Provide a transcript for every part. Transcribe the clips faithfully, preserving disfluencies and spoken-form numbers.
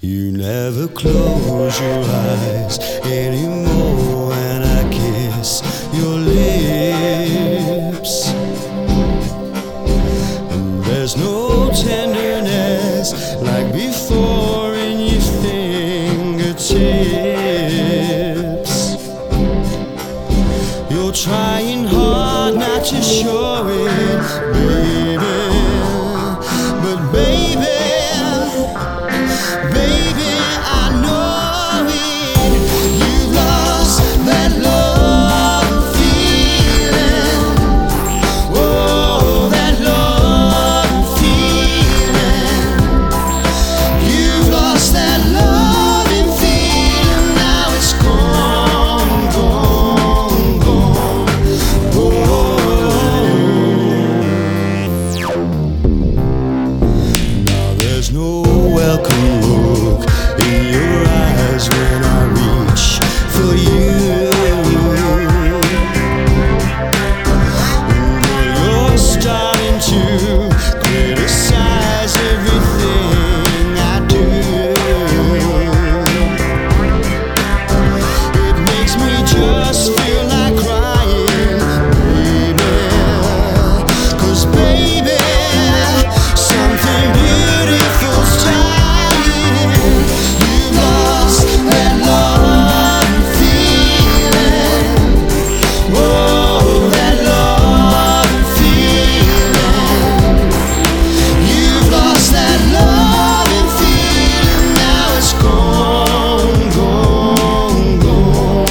You never close your eyes anymore when I kiss your lips. And there's no tenderness like before in your fingertips. You're trying hard not to show it, baby. But baby, baby, I know it. You've lost that love and feeling. Oh, that love and feeling. You've lost that love and feeling. Now it's gone, gone, gone, gone. Now there's no welcome look in your eyes when I reach for you. But you're starting to criticize everything I do. It makes me just feel like crying, baby. 'Cause baby, something beautiful's trying. You've lost that love and feeling. Oh, that love and feeling. You've lost that love and feeling. Now it's gone, gone, gone,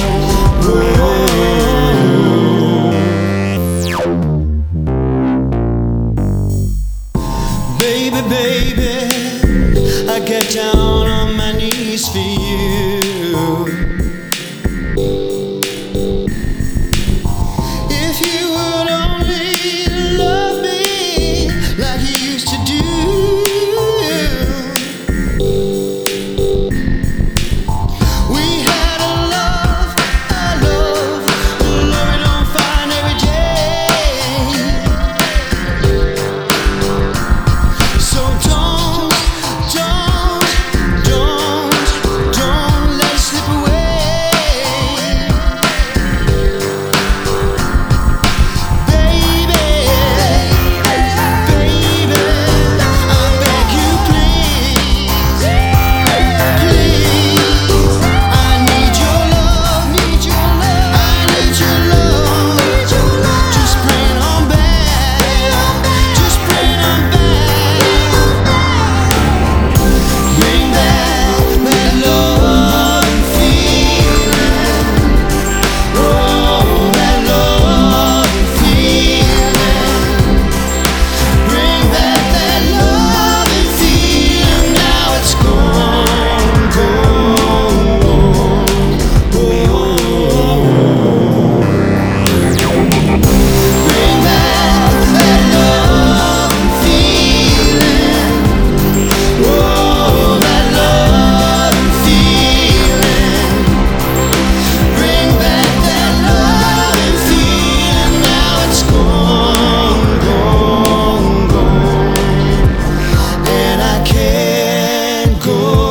gone. Baby, baby, I get down on my knees for you. If you would only love me like you used to do. We had a love, a love, a love we don't find every day. So don't, don't, don't, don't let it slip away. Baby, baby, I beg you please, please. I need your love, need your love, I need your love, need your love. Just bring on back, just bring on back. Bring back that love and feeling. Oh, that love and feeling. Bring back that love and feeling. Now it's gone, gone, gone, gone. Bring back that love and feeling. Oh, that love and feeling. Bring back that love and feeling. Now it's gone, gone, gone. And I can't go